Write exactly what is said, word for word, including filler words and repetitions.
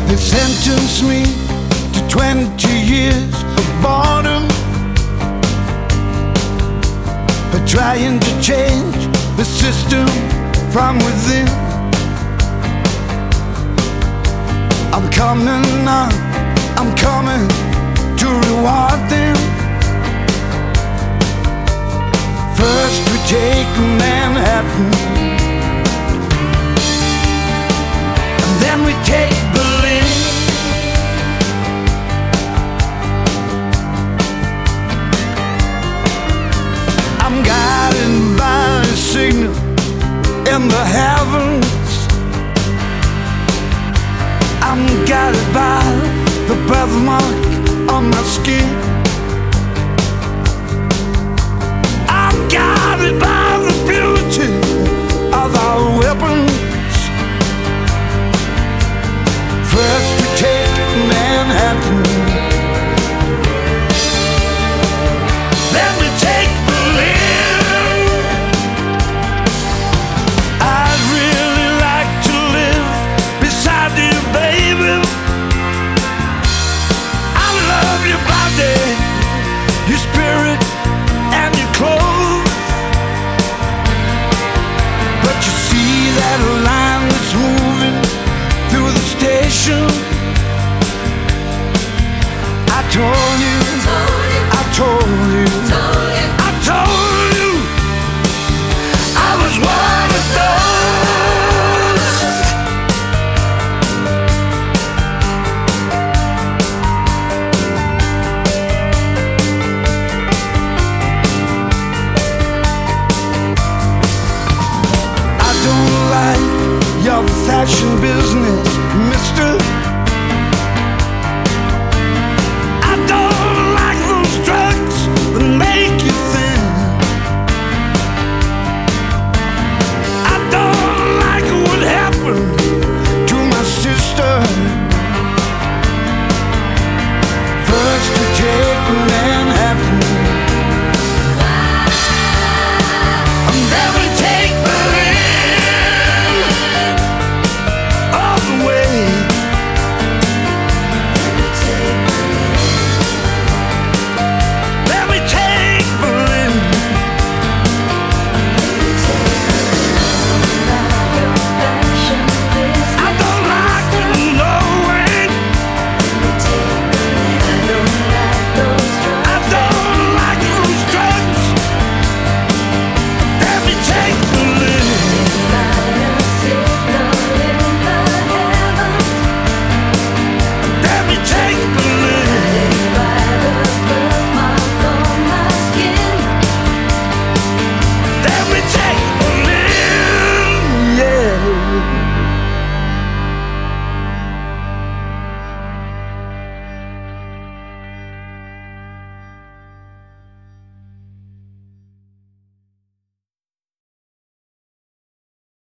They sentenced me to twenty years of boredom for trying to change the system from within. I'm coming on, I'm coming to reward them. First we take Manhattan, and then we take Berlin. I'm guided by a signal in the heavens. I'm guided by the birthmark on my skin. I'm guided by the beauty of our weapons. First we take Manhattan, then we take Berlin. I'd really like to live beside you, baby. I love your body, your spirit, and your clothes. But you see that line that's moving through the station?